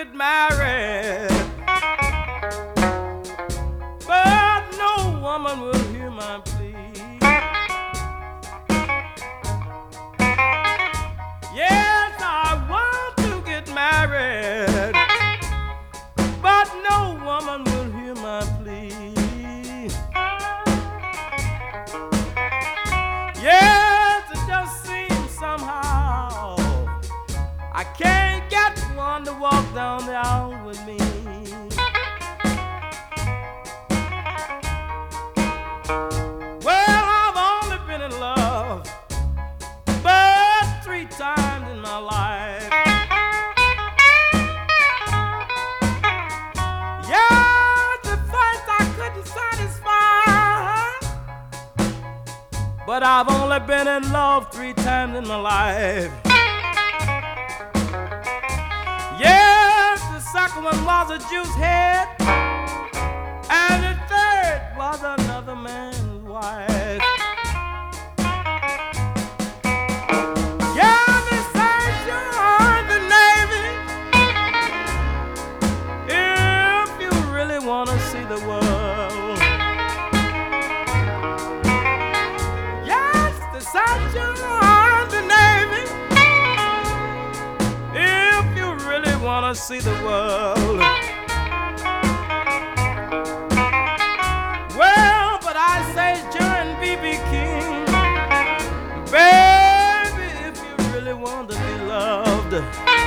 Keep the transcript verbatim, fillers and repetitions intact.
get married, but no woman will hear my plea. Yes, I want to get married, but no woman will hear my plea. Yes, it just seems somehow I can't get one to walk down the aisle with me. Well, I've only been in love but three times in my life. Yeah, the first I couldn't satisfy, but I've only been in love three times in my life. Yes, the second one was a juice head, and the third was another man's wife. Yeah, they said you're the Navy if you really want to see the world. Yes, they said you're the Navy if you really want to see the world. Well, but I say join B B King, baby, if you really want to be loved.